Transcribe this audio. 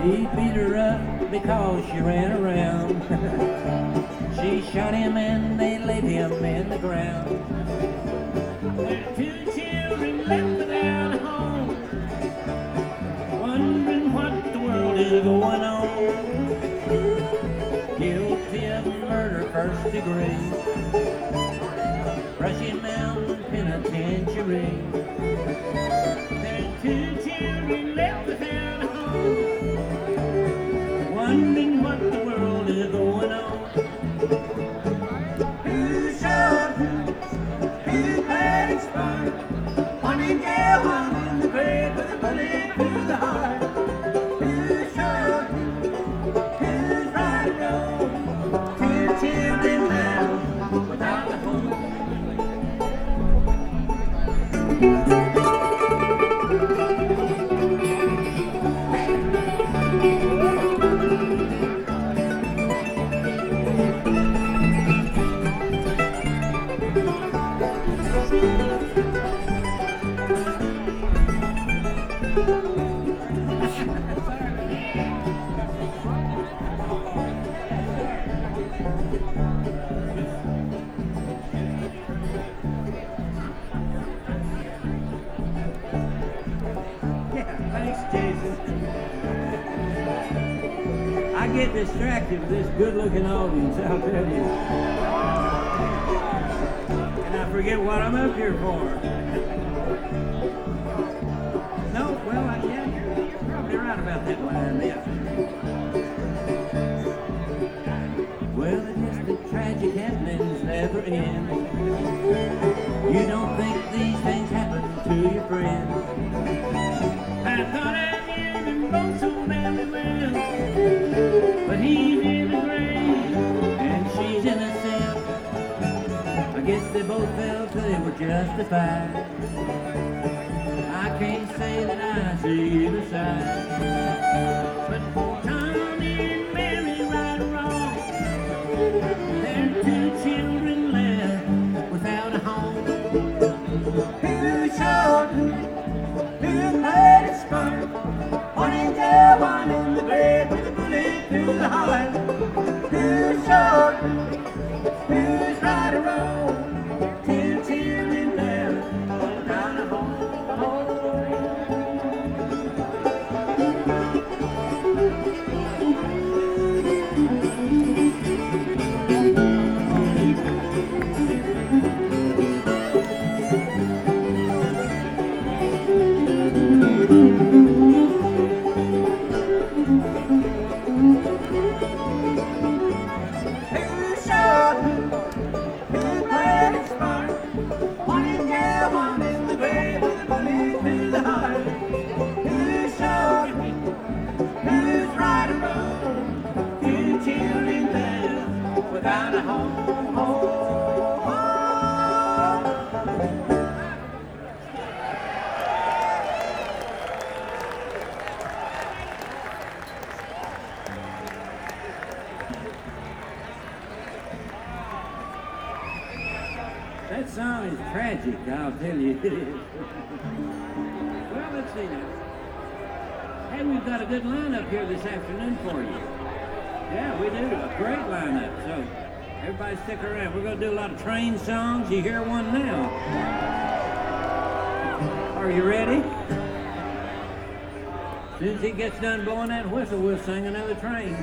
He beat her up because she ran around. She shot him and they laid him in the ground. Their two children left without a home, wondering what the world is going on. Guilty of murder, first degree, Brushy Mountain Penitentiary. Their two children left without a home, wondering what the world is going on. Who shot who? Who had expired? One in jail, one in the grave with a bullet through the heart. Who shot who? Who's right or wrong? Two children now without a home. I get distracted with this good-looking audience, I'll tell you. And I forget what I'm up here for. No, well, yeah, you're probably right about that line, yeah. Well, I guess the tragic happenings never end. You don't think these things happen to your friends. I thought I knew them both so very well, but he's in the grave and she's innocent. I guess they both felt they were justified. I can't say that I see either side, but for Tommy and Mary, right or wrong, there are two children left without a home. Who shot who? Who made it spark? One in jail, one in the grave with a bullet through the heart. Who shot who? Who's right or wrong? Two children left without a home. That song is tragic, I'll tell you. Well, let's see now. Hey, we've got a good lineup here this afternoon for you. Yeah, we do. A great lineup. So, everybody stick around. We're going to do a lot of train songs. You hear one now. Are you ready? As soon as he gets done blowing that whistle, we'll sing another train.